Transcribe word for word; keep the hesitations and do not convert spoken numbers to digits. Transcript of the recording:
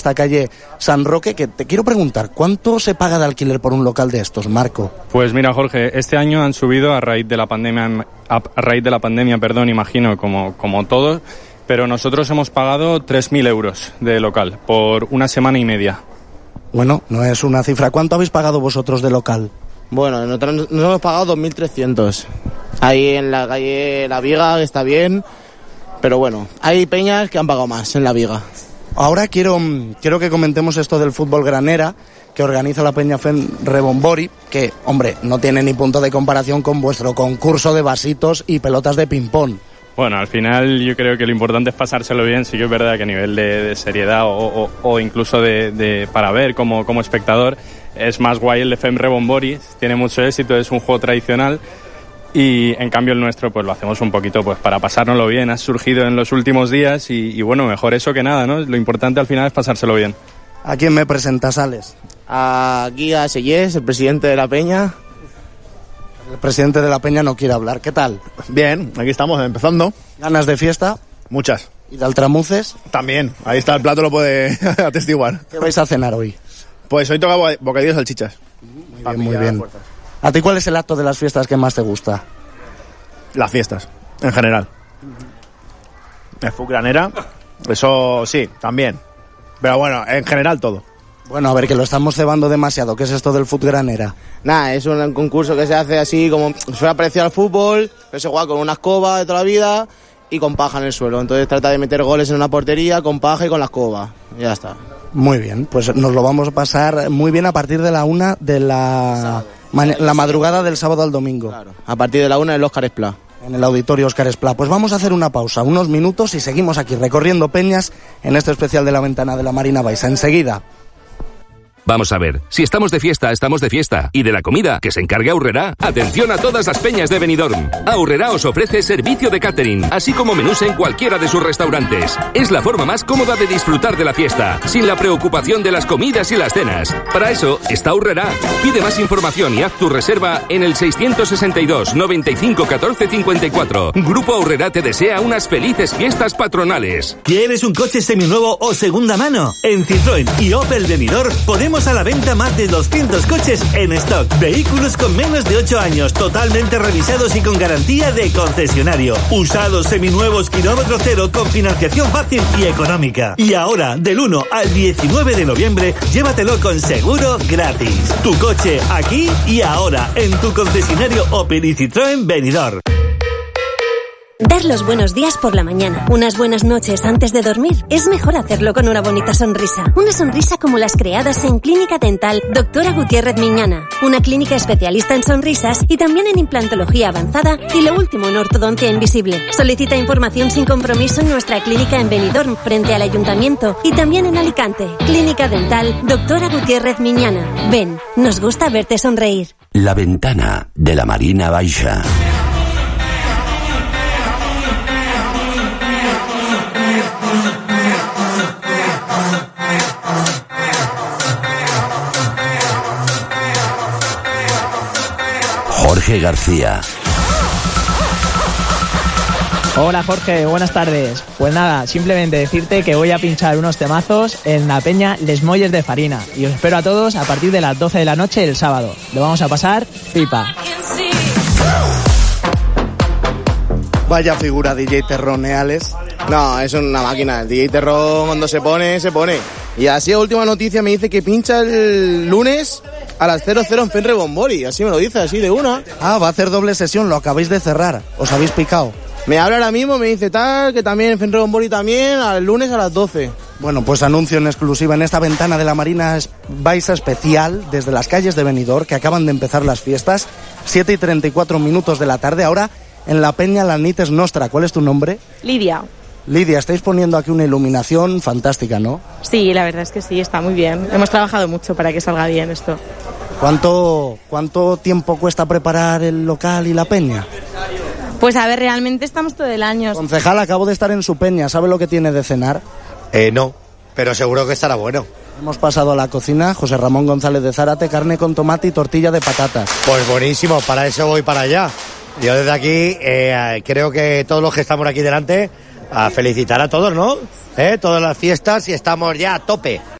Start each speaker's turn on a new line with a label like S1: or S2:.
S1: esta calle San Roque, que te quiero preguntar, ¿cuánto se paga de alquiler por un local de estos, Marco?
S2: Pues mira, Jorge, este año han subido a raíz de la pandemia, a raíz de la pandemia, perdón, imagino, como, como todos, pero nosotros hemos pagado tres mil euros de local por una semana y media.
S1: Bueno, no es una cifra. ¿Cuánto habéis pagado vosotros de local?
S3: Bueno, nosotros nos hemos pagado dos mil trescientos. Ahí en la calle La Viga, que está bien, pero bueno, hay peñas que han pagado más en La Viga.
S1: Ahora quiero, quiero que comentemos esto del fútbol granera que organiza la Peña Fen Rebombori, que, hombre, no tiene ni punto de comparación con vuestro concurso de vasitos y pelotas de ping-pong.
S2: Bueno, al final yo creo que lo importante es pasárselo bien. Sí que es verdad que a nivel de, de seriedad o, o, o incluso de, de para ver como, como espectador es más guay el de Fem Rebombori, tiene mucho éxito, es un juego tradicional y en cambio el nuestro pues lo hacemos un poquito pues para pasárnoslo bien. Ha surgido en los últimos días y, y bueno, mejor eso que nada, ¿no? Lo importante al final es pasárselo bien.
S1: ¿A quién me presentas, Alex?
S3: Aquí a Sellés, el presidente de la Peña.
S1: El presidente de la Peña no quiere hablar. ¿Qué tal?
S4: Bien, aquí estamos empezando.
S1: ¿Ganas de fiesta?
S4: Muchas.
S1: ¿Y de altramuces?
S4: También, ahí está el plato, lo puede atestiguar.
S1: ¿Qué vais a cenar hoy?
S4: Pues hoy toca bocadillos de salchichas.
S1: Muy bien, muy bien. ¿A ti cuál es el acto de las fiestas que más te gusta?
S4: Las fiestas, en general. El fútbol granera, eso sí, también. Pero bueno, en general todo.
S1: Bueno, a ver, que lo estamos cebando demasiado. ¿Qué es esto del fútbol granera?
S3: Nada, es un concurso que se hace así como suele parecer al fútbol, pero se juega con una escoba de toda la vida y con paja en el suelo. Entonces trata de meter goles en una portería con paja y con la escoba. Y ya está.
S1: Muy bien, pues nos lo vamos a pasar muy bien a partir de la una de la, ma- la madrugada del sábado al domingo.
S3: Claro, a partir de la una en el Óscar Esplá.
S1: En el auditorio Óscar Esplá. Pues vamos a hacer una pausa, unos minutos y seguimos aquí recorriendo peñas en este especial de la Ventana de la Marina Baixa. Enseguida.
S5: Vamos a ver, si estamos de fiesta, estamos de fiesta. Y de la comida, que se encargue Aurrerá. Atención a todas las peñas de Benidorm. Aurrerá os ofrece servicio de catering, así como menús en cualquiera de sus restaurantes. Es la forma más cómoda de disfrutar de la fiesta, sin la preocupación de las comidas y las cenas. Para eso está Aurrerá. Pide más información y haz tu reserva en el seiscientos sesenta y dos, noventa y cinco, catorce cincuenta y cuatro. Grupo Aurrerá te desea unas felices fiestas patronales.
S6: ¿Quieres un coche seminuevo o segunda mano? En Citroën y Opel Benidorm podemos a la venta más de doscientos coches en stock. Vehículos con menos de ocho años, totalmente revisados y con garantía de concesionario. Usados, seminuevos, kilómetro cero, con financiación fácil y económica. Y ahora, del uno al diecinueve de noviembre, llévatelo con seguro gratis. Tu coche aquí y ahora, en tu concesionario Opel y Citroën Benidorm.
S7: Dar los buenos días por la mañana, unas buenas noches antes de dormir, es mejor hacerlo con una bonita sonrisa. Una sonrisa como las creadas en Clínica Dental Doctora Gutiérrez Miñana, una clínica especialista en sonrisas y también en implantología avanzada y lo último en ortodoncia invisible. Solicita información sin compromiso en nuestra clínica en Benidorm, frente al Ayuntamiento, y también en Alicante. Clínica Dental Doctora Gutiérrez Miñana. Ven, nos gusta verte sonreír.
S8: La Ventana de la Marina Baixa. Jorge García.
S9: Hola Jorge, buenas tardes. Pues nada, simplemente decirte que voy a pinchar unos temazos en la peña Les Molles de Farina y os espero a todos a partir de las doce de la noche el sábado. Lo vamos a pasar pipa.
S1: Vaya figura D J Terroneales.
S3: No, es una máquina. El D J Terrón cuando se pone, se pone. Y así a última noticia me dice que pincha el lunes a las cero cero en Fen Rebombori. Así me lo dice, así de una.
S1: Ah, va a hacer doble sesión, lo acabáis de cerrar. Os habéis picado.
S3: Me habla ahora mismo, me dice tal, que también en Fen Rebombori también, al lunes a las doce.
S1: Bueno, pues anuncio en exclusiva en esta Ventana de la Marina Baixa especial desde las calles de Benidorm, que acaban de empezar las fiestas. siete y treinta y cuatro minutos de la tarde. Ahora en la peña La Nit es Nostra. ¿Cuál es tu nombre?
S10: Lidia.
S1: Lidia, estáis poniendo aquí una iluminación fantástica, ¿no?
S10: Sí, la verdad es que sí, está muy bien. Hemos trabajado mucho para que salga bien esto.
S1: ¿Cuánto, cuánto tiempo cuesta preparar el local y la peña?
S10: Pues a ver, realmente estamos todo el año.
S1: Concejal, acabo de estar en su peña. ¿Sabe lo que tiene de cenar?
S11: Eh, no, pero seguro que estará bueno.
S1: Hemos pasado a la cocina. José Ramón González de Zárate, carne con tomate y tortilla de patatas.
S11: Pues buenísimo, para eso voy para allá. Yo desde aquí eh, creo que todos los que estamos aquí delante, a felicitar a todos, ¿no? ¿Eh? Todas las fiestas y estamos ya a tope.